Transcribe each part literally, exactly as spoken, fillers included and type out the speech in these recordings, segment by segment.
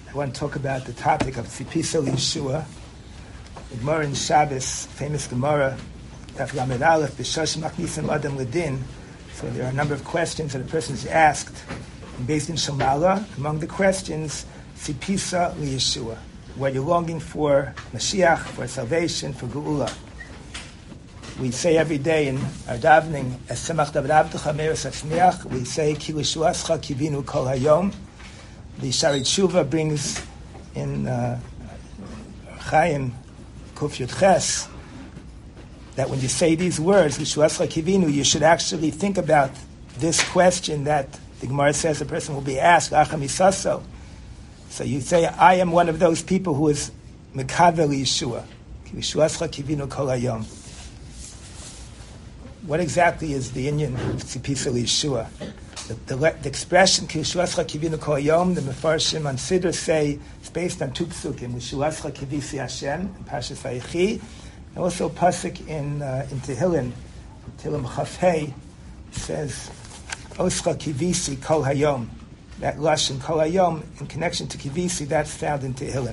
I want to talk about the topic of Tzipisa Yeshua. The Gemara in Shabbos, famous Gemara, Daf Lamed Aleph, B'Shosh Machnisam Adam Ledin. So there are a number of questions that a person is asked, and based in Shomala. Among the questions, Tzipisa Yeshua, what you're longing for, Mashiach, for salvation, for Geula. We say every day in our davening, Es Semach David Abdecha Meir Satzmiach, we say, Ki Lishuascha Kivinu Kol Hayom. The Shari Tshuva brings in uh, Chaim Kuf Yud Ches that when you say these words, Lishuascha Kivinu, you should actually think about this question that the Gemara says the person will be asked, Acham Isaso. So you say, I am one of those people who is Mekavel Yeshua. Lishuascha Kivinu Kol Hayom. What exactly is the Inyan of Tzipisa Yeshua? The, the, the expression Kishuascha Kivinu Kol Yom, the Mefarshim on Siddur say it's based on two psukim, Kishuascha Kivisi Hashem in Parshas Vayechi, and also a pasuk in uh, in Tehillim, Tehillim Chafhei says Oscha Kivisi Kol Hayom. That lashon Kol Hayom in connection to Kivisi, that's found in Tehillim.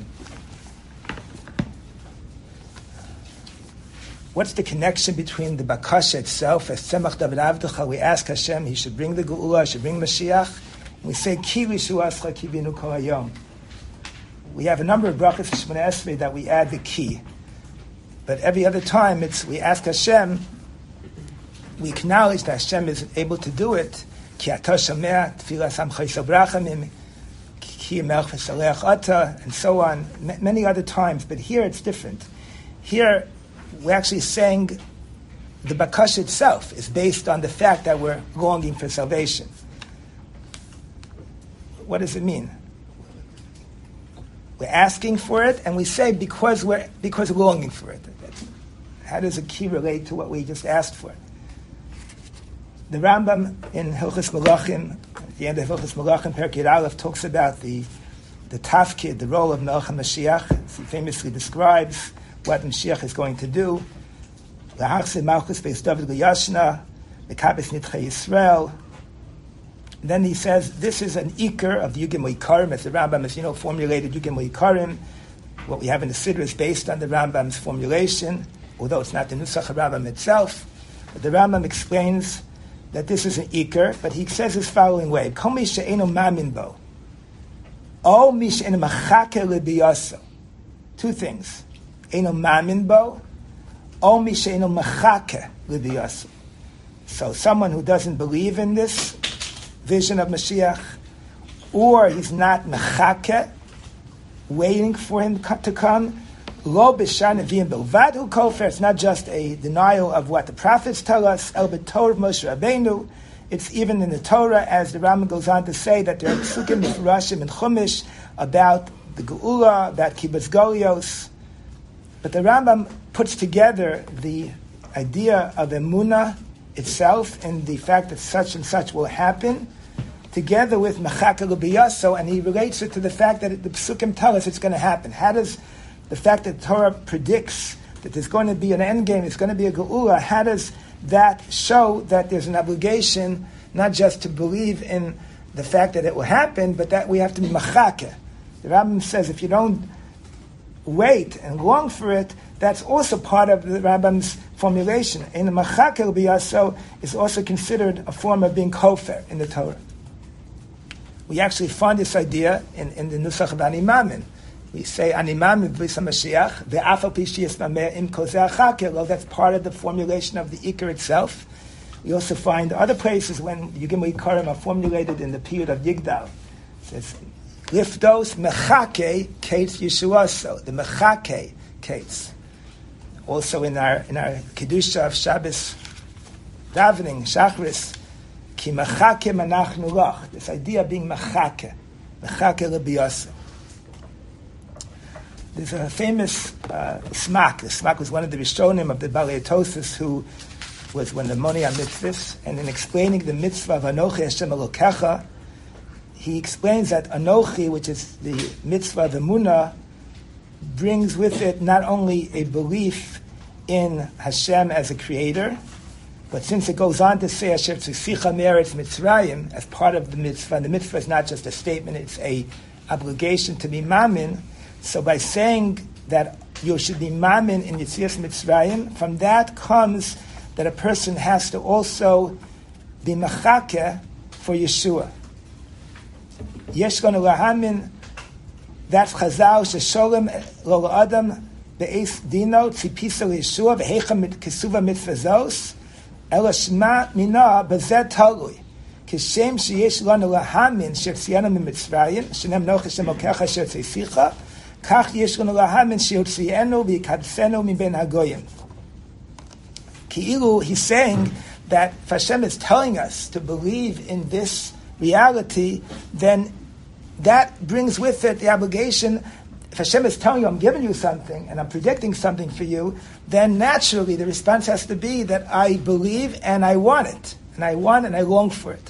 What's the connection between the Bakasha itself, as Tzemach David Avdecha, we ask Hashem, He should bring the Geula, He should bring Mashiach, and we say, Ki Lishuascha Kivinu Kol Hayom. We have a number of brachas for Shemona Esrei that we add the Ki. But every other time, it's we ask Hashem, we acknowledge that Hashem is able to do it, Ki Ato Shamea, Tfilas Amcha Yisrael Brachamim, Ki Melch V'Saleach Ata, and so on, M- many other times. But here it's different. Here, we're actually saying the Bakash itself is based on the fact that we're longing for salvation. What does it mean? We're asking for it, and we say because we're because we're longing for it. How does a key relate to what we just asked for? The Rambam in Hilchos Melachim, at the end of Hilchos Melachim, Perek Yud Aleph, talks about the the tafkid, the role of Melech HaMashiach. He famously describes what Mashiach is going to do. Lahachse Malchus Beis David L'Yashna, Mekabes Nitchei Yisrael. Then he says, this is an ikar of the Yugim U'Ikarim, as the Rambam has, you know, formulated Yugim U'Ikarim. What we have in the Siddur is based on the Rambam's formulation, although it's not the Nusach of Rambam itself. But the Rambam explains that this is an ikar, but he says this following way, Kol mi she'eino mamin bo, o mi she'eino machake lebiyaso. Two things. Eino mamin bo, o mi she'eino machake lebiyaso. So someone who doesn't believe in this vision of Mashiach, or he's not machake, waiting for him to come, lo b'shar neviim bilvad hu kofer. It's not just a denial of what the prophets tell us, el b'torah of Moshe Rabbeinu. It's even in the Torah, as the Rambam goes on to say, that there are psukim mifurashim and chumash about the Geula, about kibbutz golios. But the Rambam puts together the idea of emunah itself and the fact that such and such will happen, together with machaka l'biyaso, and he relates it to the fact that the psukim tell us it's going to happen. How does the fact that Torah predicts that there's going to be an end game, it's going to be a geula, how does that show that there's an obligation not just to believe in the fact that it will happen, but that we have to be machaka? The Rambam says if you don't wait and long for it, that's also part of the Rambam's formulation. In the machakel biyaso is also considered a form of being kofer in the Torah. We actually find this idea in, in the Nusach of Animamin. We say Animamin b'vis HaMashiach ve'afal pi sheyismameh im kol zeh achakel. Well, that's part of the formulation of the Iker itself. We also find other places when Yugim U'Ikarim are formulated in the period of Yigdal. It says Lifdos mechake kates Yeshuaso, the mechake kates. Also in our in our kedusha of Shabbos davening Shachris, ki mechake manachnu lach. This idea of being mechake, mechake lebiyaso. There's a famous uh, smak. The smak was one of the Rishonim of the Balei Tosfos, who was when the Moni HaMitzvahs, and in explaining the mitzvah of Anochi Hashem Elokecha, he explains that Anochi, which is the mitzvah of Emunah, brings with it not only a belief in Hashem as a creator, but since it goes on to say Asher Tzisicha Meretz Mitzrayim as part of the mitzvah, and the mitzvah is not just a statement, it's a obligation to be mamin. So by saying that you should be mamin in Yetzias Mitzrayim, from that comes that a person has to also be machake for Yeshua. Yesh gonna lahamin, that's Chazal, shesholem lo adam be'es dino, tzipisa Yeshua, v'hecha mit kesuva mitzvazos, ela shma mina bezet talui. Kishem sheyesh lanu lahamin, shetziyana mimitzrayim, shenem noch Hashem okecha shetzisicha, kach yesh lanu lahamin, sheyotziyenu v'yikadsenu miben hagoyim. Ki'ilu, he's saying that if Hashem is telling us to believe in this reality, then that brings with it the obligation. If Hashem is telling you, I'm giving you something, and I'm predicting something for you, then naturally the response has to be that I believe and I want it. And I want and I long for it.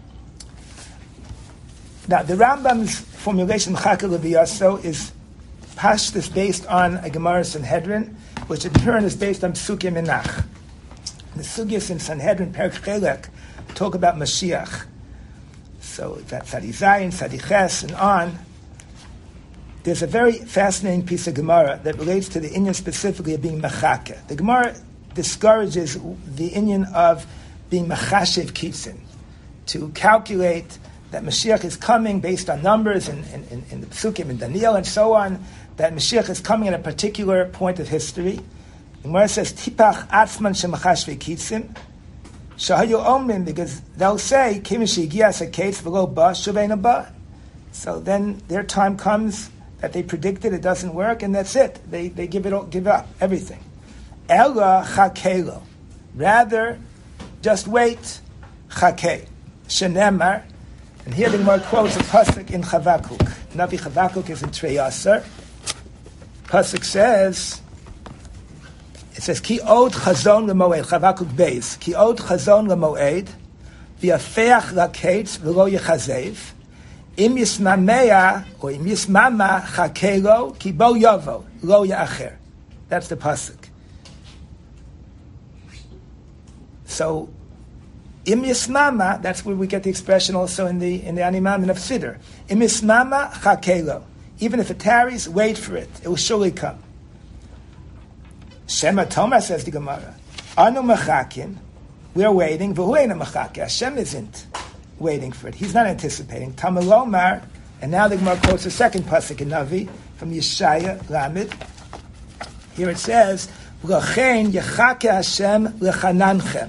Now, the Rambam's formulation, Chaka Leviyaso, is pashtus based on a Gemara Sanhedrin, which in turn is based on Psukim Menach. The Sugyas in Sanhedrin, Perek Chelek, talk about Mashiach. So that's Sadi Zayin, Sadi Ches, and on. There's a very fascinating piece of Gemara that relates to the Inyan specifically of being Mechake. The Gemara discourages the Inyan of being Mechashev Kitzin, to calculate that Mashiach is coming based on numbers in, in, in, in the Psukim and Daniel and so on, that Mashiach is coming at a particular point of history. The Gemara says, Tipach atzman shemachashve kitzim, shahayu omrim, because they'll say, Kim shegias haketz v'lo ba shuveina ba. So then their time comes that they predicted, it doesn't work, and that's it. They they give it all, give up everything. Ela chakelo, rather just wait. Chakeh shenemar, and here the Gemara quotes a pasuk in Chavakuk. Navi Chavakuk is in Trei Asar. Pasuk says. It says, Ki od chazon lemoed, Chavakuk beis. Ki od chazon lemoed, v'yafeach laketz v'lo yechazev, im yismamea, or im yismama chakelo, ki bo yovo, lo ya'acher. That's the pasuk. So, im yismama, that's where we get the expression also in the in the animamin of Siddur. Im yismama chakelo. Even if it tarries, wait for it. It will surely come. Shema Toma, says the Gemara, Anu mechakin, we're waiting, v'hueina mechake. Hashem isn't waiting for it. He's not anticipating. Tamalomar, and now the Gemara quotes a second pasuk in Navi from Yeshaya Lamed. Here it says, V'lachein yechake Hashem lechananechem.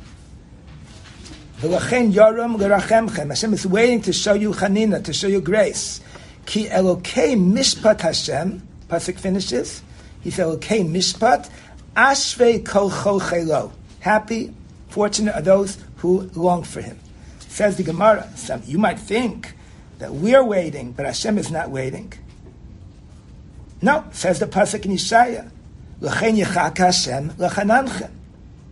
V'lachein yoram lerachemchem. Hashem is waiting to show you chanina, to show you grace. Ki Elokei mishpat Hashem, pasuk finishes, he said, okay, mishpat, ashvei kol chochelo. Happy, fortunate are those who long for him. Says the Gemara, some, you might think that we're waiting, but Hashem is not waiting. No, says the pasuk in Yeshaya, l'chein yechak Hashem l'chananchem. In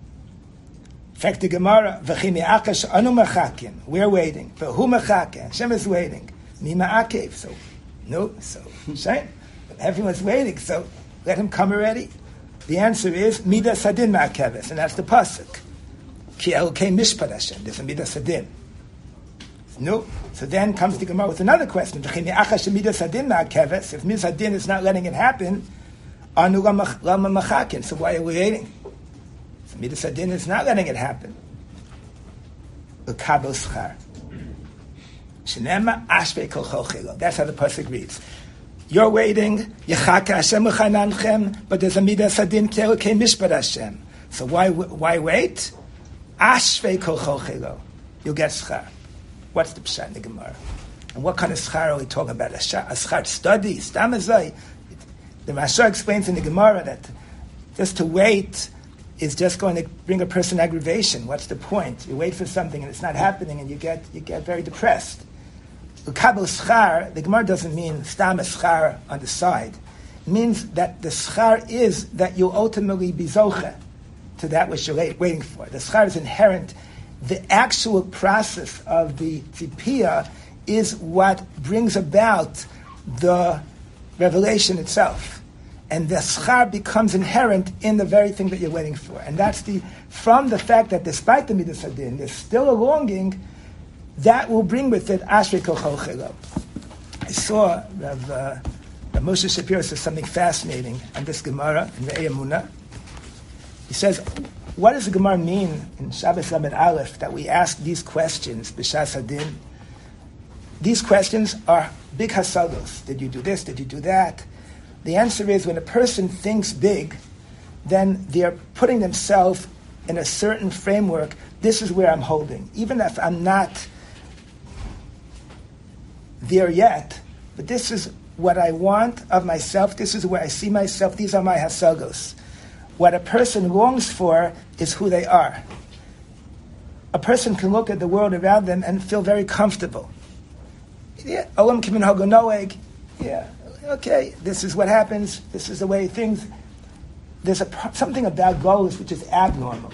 fact, the Gemara, v'chim ya'akash anu mechakin, we're waiting, but who mechakin? Hashem is waiting. Mi ma'akev. So, no, so, shame. Everyone's waiting, so let him come already. The answer is midas hadin ma'akeves, and that's the pasuk. Ki elokei mishpat Hashem. There's a midas hadin. No. So then comes the Gemara with another question. If midas hadin is not letting it happen, anu lama machakin. So why are we waiting? So midas hadin is not letting it happen. L'kabel schar. Shenema ashvei kol chochelo. That's how the pasuk reads. You're waiting, Yechaka Hashem l'chananchem, but there's a midas hadin ki elokei mishpat Hashem. So why why wait? Ashvei kol chochelo. You'll get schar. What's the pshat in the Gemara? And what kind of schar are we talking about? A schar study? Stamazai? The Mashar explains in the Gemara that just to wait is just going to bring a person aggravation. What's the point? You wait for something and it's not happening and you get you get very depressed. L'kabel schar, the Gemara doesn't mean stam a schar on the side. It means that the schar is that you ultimately be zoche to that which you're waiting for. The schar is inherent. The actual process of the tzipiyah is what brings about the revelation itself. And the schar becomes inherent in the very thing that you're waiting for. And that's the, from the fact that despite the midas hadin, there's still a longing, that will bring with it ashrei kol chochelo. I saw Rav, uh, Rav Moshe Shapiro says something fascinating on this Gemara in Re'ei Emunah. He says, what does the Gemara mean in Shabbos Lamed Aleph that we ask these questions, B'Shas Hadin? These questions are big hasagos. Did you do this? Did you do that? The answer is when a person thinks big, then they're putting themselves in a certain framework. This is where I'm holding. Even if I'm not there yet, but this is what I want of myself. This is where I see myself. These are my hasagos. What a person longs for is who they are. A person can look at the world around them and feel very comfortable. Yeah, olam kimin hagonoeg. Yeah, okay, this is what happens. This is the way things. There's a, something about goals which is abnormal.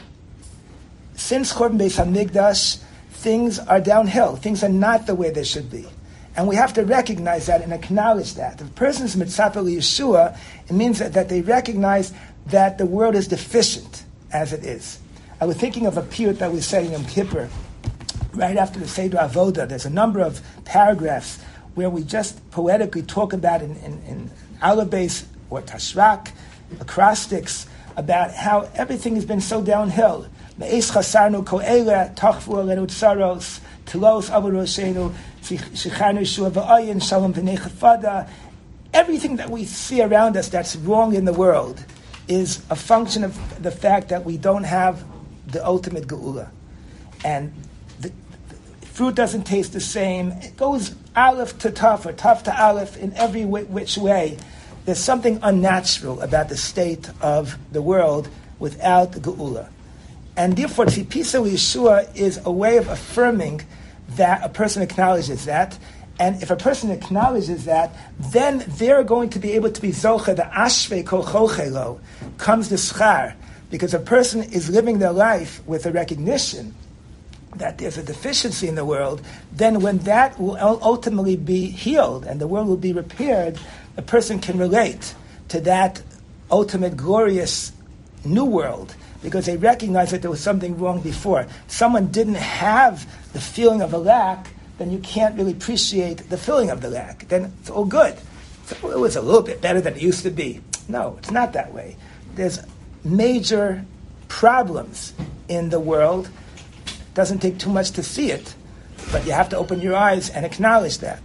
Since Churban Beis Hamikdash, things are downhill. Things are not the way they should be. And we have to recognize that and acknowledge that. If a person's mitzapah Yeshua, it means that, that they recognize that the world is deficient as it is. I was thinking of a piyut that we said in Yom Kippur, right after the Seder Avoda. There's a number of paragraphs where we just poetically talk about in, in, in alabase or tashrak, acrostics, about how everything has been so downhill. Me'es chasarnu ko'ele, tachvu alenu tsaros, telos avu roshenu, shicharnu shua v'ayin, shalom v'nei chafada. Everything that we see around us that's wrong in the world is a function of the fact that we don't have the ultimate geula. And the, the fruit doesn't taste the same. It goes aleph to tough or tough to aleph in every w- which way. There's something unnatural about the state of the world without the geula. And therefore, Tzipisa Yeshua is a way of affirming that a person acknowledges that. And if a person acknowledges that, then they're going to be able to be zoche, the ashvei kol chochelo, comes the schar. Because a person is living their life with a recognition that there's a deficiency in the world, then when that will ultimately be healed and the world will be repaired, a person can relate to that ultimate glorious new world because they recognize that there was something wrong before. Someone didn't have the feeling of a lack, then you can't really appreciate the feeling of the lack. Then it's all good. So it was a little bit better than it used to be. No, it's not that way. There's major problems in the world. It doesn't take too much to see it, but you have to open your eyes and acknowledge that.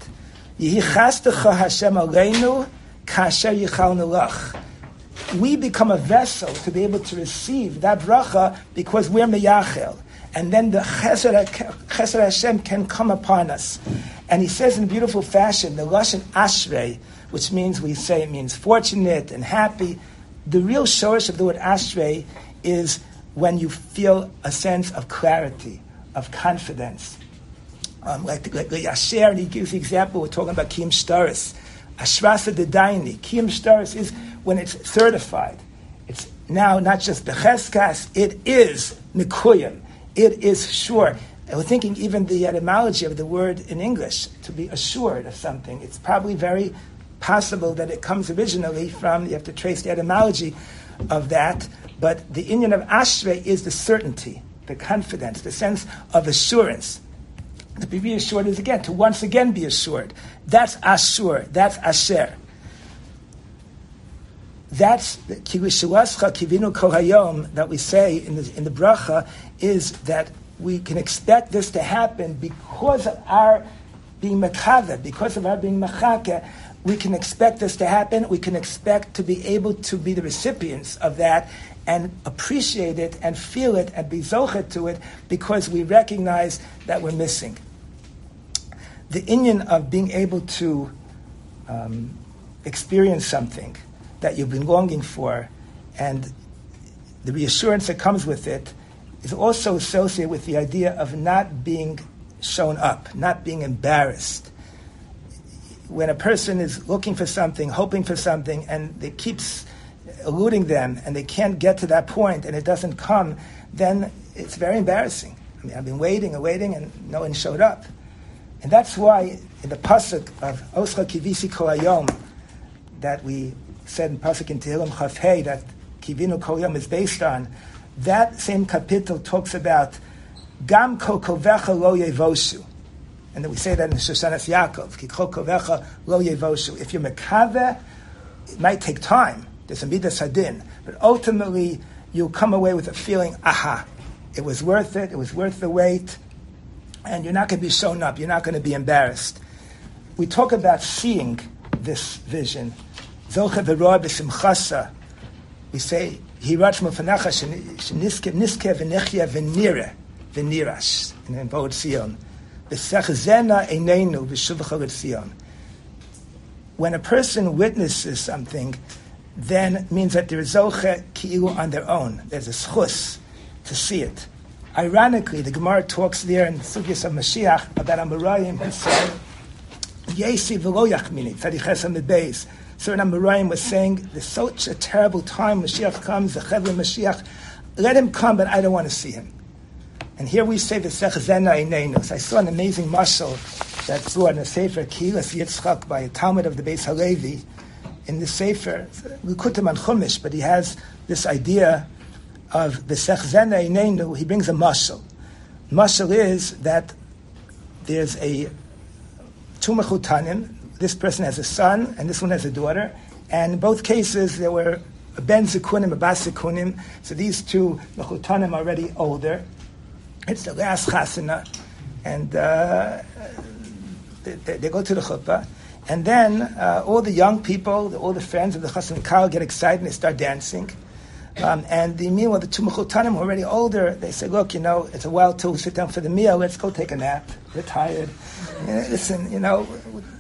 We become a vessel to be able to receive that bracha because we're meyachel. And then the chesed, chesed Hashem can come upon us. And he says in a beautiful fashion, the lashon ashrei, which means, we say it means fortunate and happy. The real shorish of the word ashrei is when you feel a sense of clarity, of confidence. Um, like, like, like Asher, and he gives the example, we're talking about Kiyum Shtaris. Ashrasa Dedaini. Kiyum Shtaris is when it's certified. It's now not just Becheskas, it is Nikuyim. It is sure. I was thinking even the etymology of the word in English, to be assured of something. It's probably very possible that it comes originally from, you have to trace the etymology of that, but the inyan of Ashrei is the certainty, the confidence, the sense of assurance. To be reassured is, again, to once again be assured. That's Ashur, that's Asher. That's the Kivishuascha Kivinu Kol Hayom that we say in the, in the bracha, is that we can expect this to happen because of our being mekaveh, because of our being mechake. We can expect this to happen. We can expect to be able to be the recipients of that and appreciate it and feel it and be zochet to it because we recognize that we're missing. The inyan of being able to um, experience something that you've been longing for, and the reassurance that comes with it, is also associated with the idea of not being shown up, not being embarrassed. When a person is looking for something, hoping for something, and it keeps eluding them, and they can't get to that point, and it doesn't come, then it's very embarrassing. I mean, I've been waiting and waiting, and no one showed up. And that's why in the pasuk of Oscha Kivisi Kol Hayom, that we said in pasuk in Tehillim Chaf Hei, that Kivinu Kol Hayom is based on, that same kapitel talks about Gam Kol Kovecha Lo Yevosu. And then we say that in Shoshanas Yaakov, Kikho kovecha lo yevoshu. If you're mekaveh, it might take time. There's a midas hadin. But ultimately, you'll come away with a feeling, aha, it was worth it, it was worth the wait, and you're not going to be shown up, you're not going to be embarrassed. We talk about seeing this vision. Zoche v'roa b'simchasa. We say, Hirach m'fanecha sheniske v'nechya v'nira v'nirash in Bo'ot Zion. V'sech zena einenu v'shuvcha l'Zion. When a person witnesses something, then it means that there is zoche ki'ilu on their own. There's a schus to see it. Ironically, the Gemara talks there in the Sugyas of Mashiach about Amoraim who said, Yesi v'lo yachmini, tzadiches ha-mebeis. Certain Amoraim was saying, there's such a terrible time, Mashiach comes, the Chevron Mashiach, let him come, but I don't want to see him. And here we say, V'sech zena einenu. So I saw an amazing mashal that's brought in a Sefer, Kilas Yitzchak, by a Talmud of the Beis Halevi. In the Sefer, Likutim on Chumash, but he has this idea of V'sech zena einenu. He brings a mashal. Mashal is that there's a two mechutanim. This person has a son, and this one has a daughter. And in both cases, there were a ben zikunim, a bas zikunim. So these two mechutanim are already older. It's the last chasana. And uh, they, they go to the chuppah. And then uh, all the young people, all the friends of the chassan kal get excited and they start dancing. Um, and the meanwhile, the two mechutanim are already older. They say, look, you know, it's a while till we sit down for the meal. Let's go take a nap. We're tired. You know, listen, you know,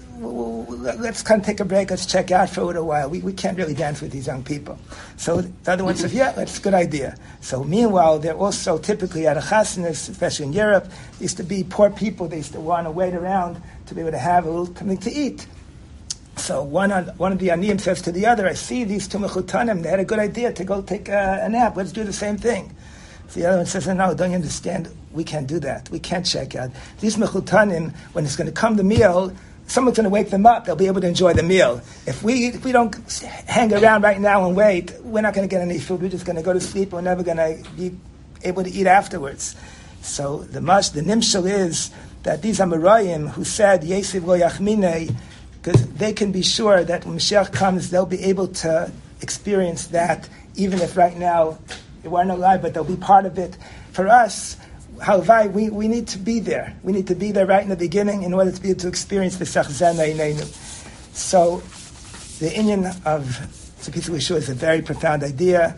let's kind of take a break. Let's check out for a little while. We we can't really dance with these young people. So the other one says, yeah, that's a good idea. So meanwhile, they're also typically at a chasnas, especially in Europe, there used to be poor people. They used to want to wait around to be able to have a little something to eat. So one on, one of the aniyim says to the other, I see these two mechutanim, they had a good idea to go take a, a nap. Let's do the same thing. So the other one says, no, don't you understand? We can't do that. We can't check out. These mechutanim, when it's going to come the meal, someone's going to wake them up. They'll be able to enjoy the meal. If we if we don't hang around right now and wait, we're not going to get any food. We're just going to go to sleep. We're never going to be able to eat afterwards. So the mush, the nimshal is that these Amoraim who said, Yesiv lo yachminei, because they can be sure that when Mashiach comes, they'll be able to experience that, even if right now they weren't alive, but they'll be part of it. For us, Halvai, we, we need to be there. We need to be there right in the beginning in order to be able to experience the Sachzana Inenu. So, the inyan of Tzipitzu Yeshua is a very profound idea.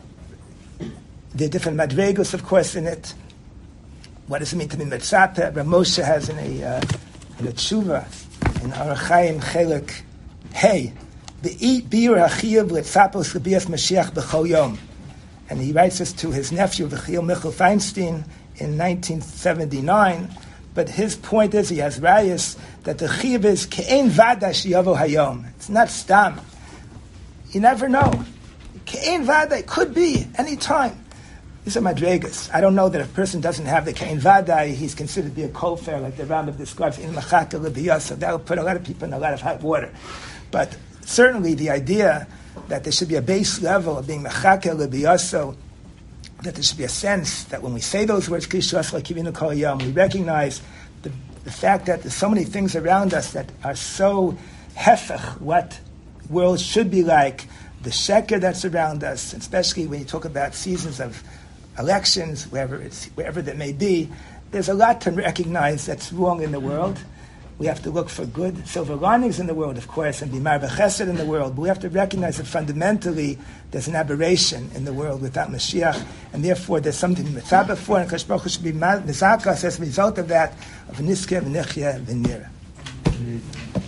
There are different madregos, of course, in it. What does it mean to be Metzapeh? Rav Moshe has in a, uh, in a tshuva, in Arachayim Chelik, Hey, Be'ir HaChiyav L'Tzapos L'Bias Mashiach B'chol Yom. And he writes this to his nephew, V'chil Michal Feinstein, in nineteen seventy-nine. But his point is, he has rayas, that the Chiyav is Ke'en Vada Sheyavo Hayom. It's not Stam. You never know. Ke'en Vada, it could be, any time. These are madregas. I don't know that if a person doesn't have the Ke'en Vada, he's considered to be a kofar, like the Rambam describes in Machaka L'Biyasa. That will put a lot of people in a lot of hot water. But certainly the idea that there should be a base level of being Machaka L'Biyasa, that there should be a sense that when we say those words, we recognize the, the fact that there's so many things around us that are so hefech, what world should be like, the sheker that's around us, especially when you talk about seasons of elections, wherever it's wherever that may be, there's a lot to recognize that's wrong in the world. We have to look for good silver linings in the world, of course, and be mar b'chesed in the world. But we have to recognize that fundamentally there's an aberration in the world without Mashiach, and therefore there's something to be mitzabah for, and Kadosh Baruch Hu should be mizakah as a result of that, of niskeh v'nechya v'nira.